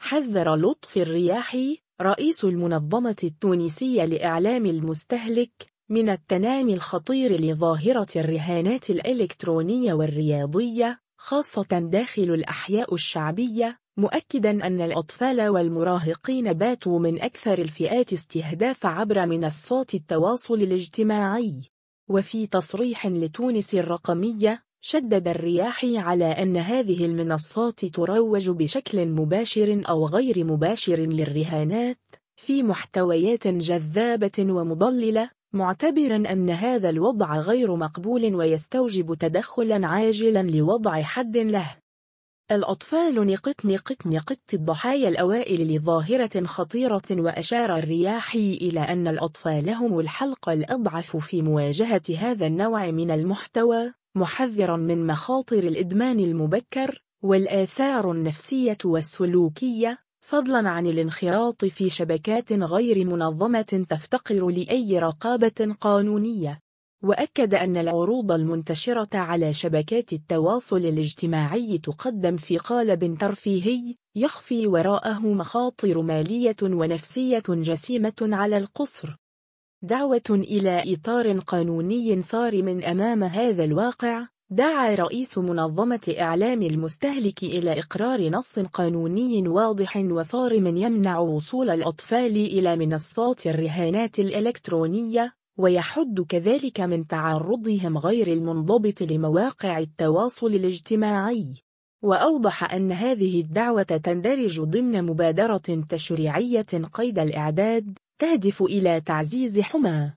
حذر لطفي الرياحي رئيس المنظمة التونسية لإعلام المستهلك من التنامي الخطير لظاهرة الرهانات الإلكترونية والرياضية خاصة داخل الأحياء الشعبية، مؤكداً أن الأطفال والمراهقين باتوا من أكثر الفئات استهداف عبر منصات التواصل الاجتماعي. وفي تصريح لتونس الرقمية، شدد الرياحي على أن هذه المنصات تروج بشكل مباشر أو غير مباشر للرهانات في محتويات جذابة ومضللة، معتبراً أن هذا الوضع غير مقبول ويستوجب تدخلاً عاجلاً لوضع حد له. الأطفال نقط الضحايا الأوائل لظاهرة خطيرة، وأشار الرياحي إلى أن الأطفال هم الحلقة الأضعف في مواجهة هذا النوع من المحتوى، محذراً من مخاطر الإدمان المبكر والآثار النفسية والسلوكية، فضلاً عن الانخراط في شبكات غير منظمة تفتقر لأي رقابة قانونية. وأكد أن العروض المنتشرة على شبكات التواصل الاجتماعي تقدم في قالب ترفيهي يخفي وراءه مخاطر مالية ونفسية جسيمة على القصر. دعوة إلى إطار قانوني صارم أمام هذا الواقع. دعا رئيس منظمة إعلام المستهلك إلى إقرار نص قانوني واضح وصارم يمنع وصول الأطفال إلى منصات الرهانات الإلكترونية، ويحد كذلك من تعرضهم غير المنضبط لمواقع التواصل الاجتماعي. وأوضح أن هذه الدعوة تندرج ضمن مبادرة تشريعية قيد الإعداد تهدف إلى تعزيز حماية